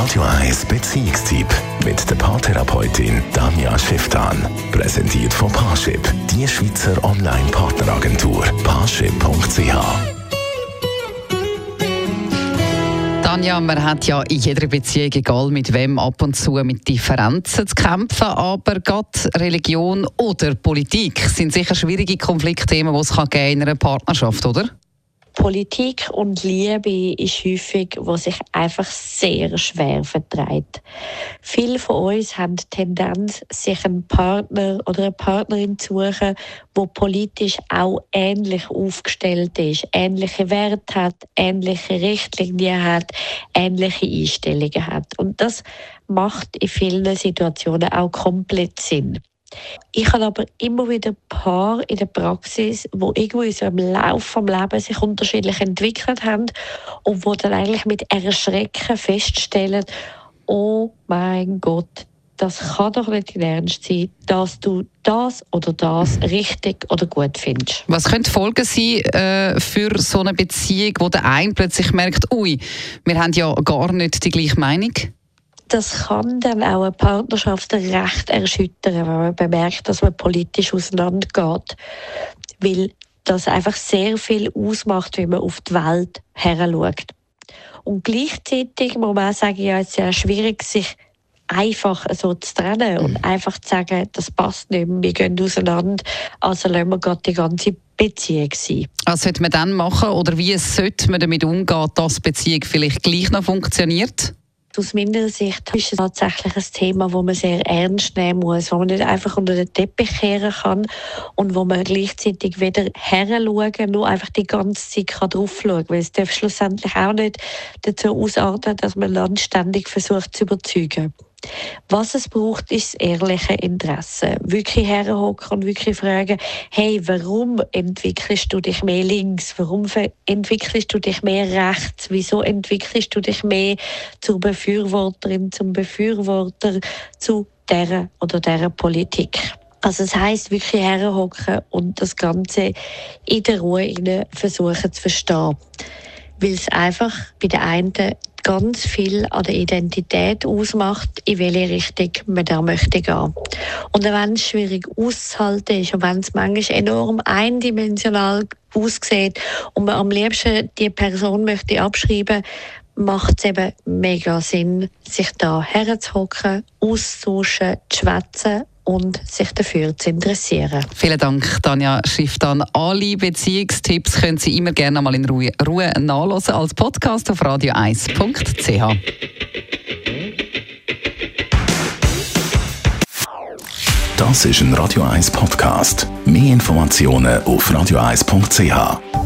Radio 1 Beziehungstyp mit der Paartherapeutin Danja Schifftan. Präsentiert von Parship, die Schweizer Online-Partneragentur. Parship.ch. Tanja, man hat ja in jeder Beziehung, egal mit wem, ab und zu mit Differenzen zu kämpfen. Aber gerade Religion oder Politik sind sicher schwierige Konfliktthemen, die es in einer Partnerschaft, oder? Politik und Liebe ist häufig, was sich einfach sehr schwer verträgt. Viele von uns haben die Tendenz, sich einen Partner oder eine Partnerin zu suchen, die politisch auch ähnlich aufgestellt ist, ähnliche Werte hat, ähnliche Richtlinien hat, ähnliche Einstellungen hat. Und das macht in vielen Situationen auch komplett Sinn. Ich habe aber immer wieder Paare in der Praxis, die irgendwo in so einem Lauf des Lebens sich unterschiedlich entwickelt haben und die dann eigentlich mit Erschrecken feststellen, oh mein Gott, das kann doch nicht in Ernst sein, dass du das oder das richtig oder gut findest. Was könnte die Folge sein für so eine Beziehung, wo der eine plötzlich merkt, ui, wir haben ja gar nicht die gleiche Meinung? Das kann dann auch eine Partnerschaft recht erschüttern, wenn man bemerkt, dass man politisch auseinandergeht. Weil das einfach sehr viel ausmacht, wie man auf die Welt heranschaut. Und gleichzeitig muss man auch sagen, ja, es ist ja schwierig, sich einfach so zu trennen und einfach zu sagen, das passt nicht mehr, wir gehen auseinander, also lassen wir gerade die ganze Beziehung sein. Was sollte man dann machen oder wie sollte man damit umgehen, dass die Beziehung vielleicht gleich noch funktioniert? Aus meiner Sicht ist es tatsächlich ein Thema, das man sehr ernst nehmen muss, wo man nicht einfach unter den Teppich kehren kann und wo man gleichzeitig wieder heranschauen, nur einfach die ganze Zeit drauf schauen kann. Weil es darf schlussendlich auch nicht dazu ausarten, dass man dann ständig versucht zu überzeugen. Was es braucht, ist das ehrliche Interesse. Wirklich herhocken und wirklich fragen, hey, warum entwickelst du dich mehr links? Warum entwickelst du dich mehr rechts? Wieso entwickelst du dich mehr zur Befürworterin, zum Befürworter, zu dieser oder dieser Politik? Also es heisst wirklich herhocken und das Ganze in der Ruhe versuchen zu verstehen. Weil es einfach bei den einen ganz viel an der Identität ausmacht, in welche Richtung man da möchte gehen. Und wenn es schwierig auszuhalten ist und wenn es manchmal enorm eindimensional aussieht und man am liebsten die Person möchte abschreiben, macht es eben mega Sinn, sich da herzuhocken, auszutauschen, zu schwätzen und sich dafür zu interessieren. Vielen Dank, Danja Schifftan. Alle Beziehungstipps können Sie immer gerne mal in Ruhe nachhören als Podcast auf radio1.ch. Das ist ein Radio 1 Podcast. Mehr Informationen auf radio1.ch.